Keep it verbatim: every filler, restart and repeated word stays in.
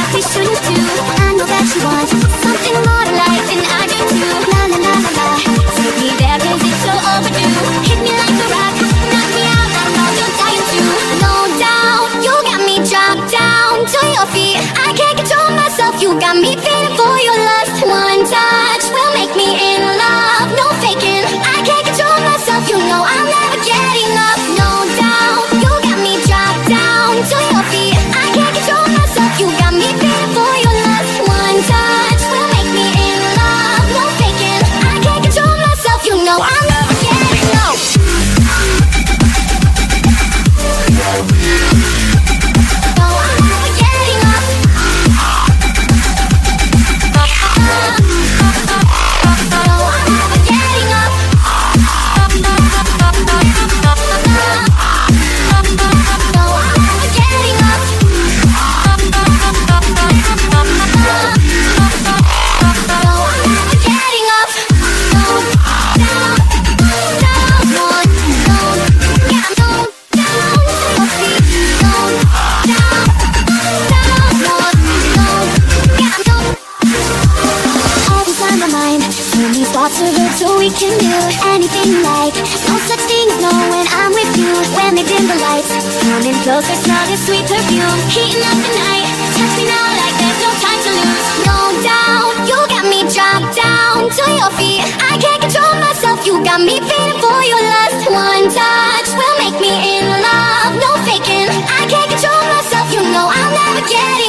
we shouldn't do. I know that you want something more to life, and I do too. La la la la la, take me there 'cause it's so overdue. Hit me like a rock, knock me out, I know you're dying to. No doubt, you got me dropped down to your feet. I can't control myself, you got me feeling for your lust. One touch will make me in love, no faking. I can't control myself, you know I'll never get enough. No doubt, you got me dropped down to your feet. I can't control myself, you got me feeling for your lust. One touch will make me in love, no faking. I can't control myself, you know I'll never get enough. No, I'll never get enough. No, I'll never get enough. So we can do anything you like. No such thing as no when I'm with you. When they dim the lights, coming closer, smell the sweet perfume. Heating up the night, touch me now like there's no time to lose. No doubt, you got me dropped down to your feet. I can't control myself, you got me feeling for your lust. One touch will make me in love, no faking. I can't control myself, you know I'll never get it.